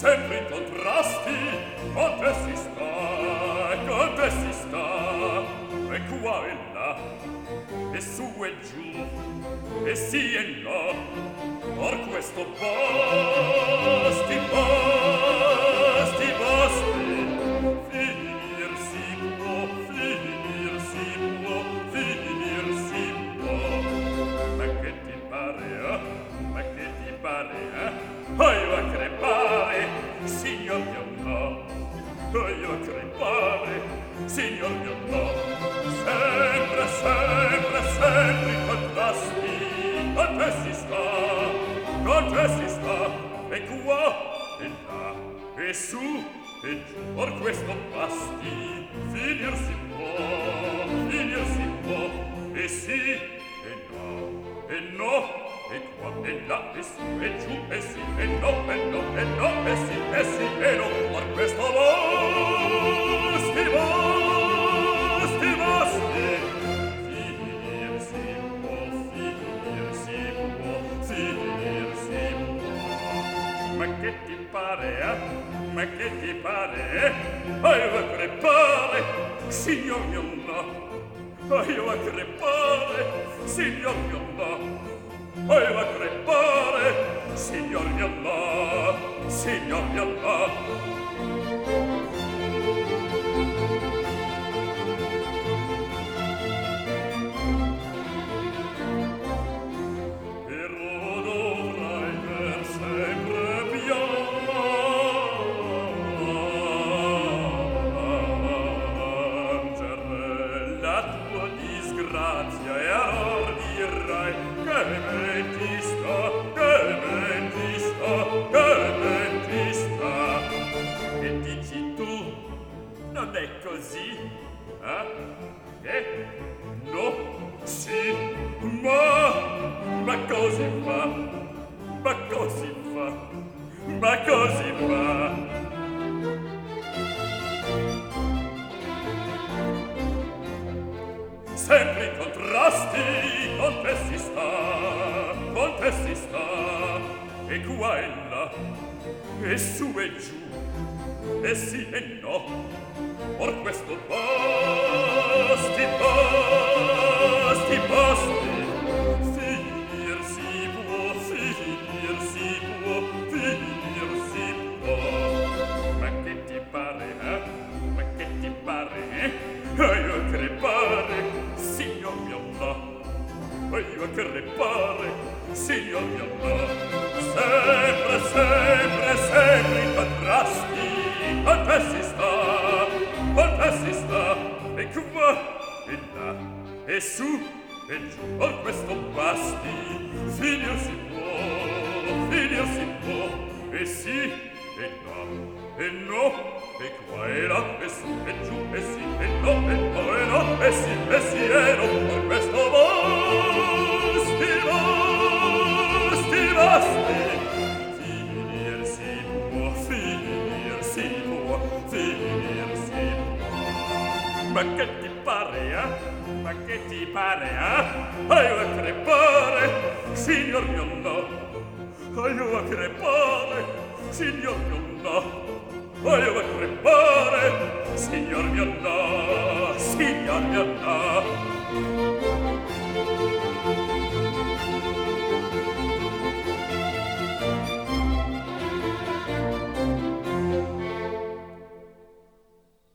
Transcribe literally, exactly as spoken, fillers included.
sempre in contrasti, con te si sta, con te si sta, e qua e là, e su e giù, e sì e no, or questo basti, basti, basti, finir si può, finir si può, finir si può. Ma che ti pare, eh? Ma che ti pare, eh? Voglio a crepare, signor mio no. Voglio a crepare, signor mio no. Sempre, sempre, sempre in contrasti, con te si sta, con te si sta, e qua e là, e su e giù, or questo basti, finir si può, finir si può, e sì e no, e no, e qua e là, e su e giù, e sì e no, e no, e no, e sì, e sì e no, or questo basti, basti, basti, finir si può, finir si può, finir si può. Ma che ti pare, eh? Ma che ti pare, eh? Io a crepare, signor mio no. Io a crepare, signor mio no. Io a crepare, signor mio no. Signor mio no. Non è così, eh? Eh? No, sì, ma, ma così fa, ma così fa, ma così fa. Sempre in contrasti, con te si sta, con te si sta, e qua e là, e su e giù, e sì e no. Or questo basti, basti, basti, finir si può, finir si può, finir si può. Ma che ti pare, eh? Ma che ti pare, eh? Io a crepare, signor mio no. Io a crepare, signor mio no. Sempre, sempre, sempre in contrasti, con te si sta, con te si sta, e qua e là, e su e giù, con questo basti, finir si può, finir si può, e sì e no, e no, e qua e là, e su e giù, e sì e no, e no, e no, e sì, e sì e no, con questo basti, basti, basti, finir si può, finir si può, finir si può. Ma che ti pare, eh? Ma che ti pare, eh? Io a crepare, signor mio no. Io a crepare, signor mio no. Io a crepare, signor mio no. Signor mio no.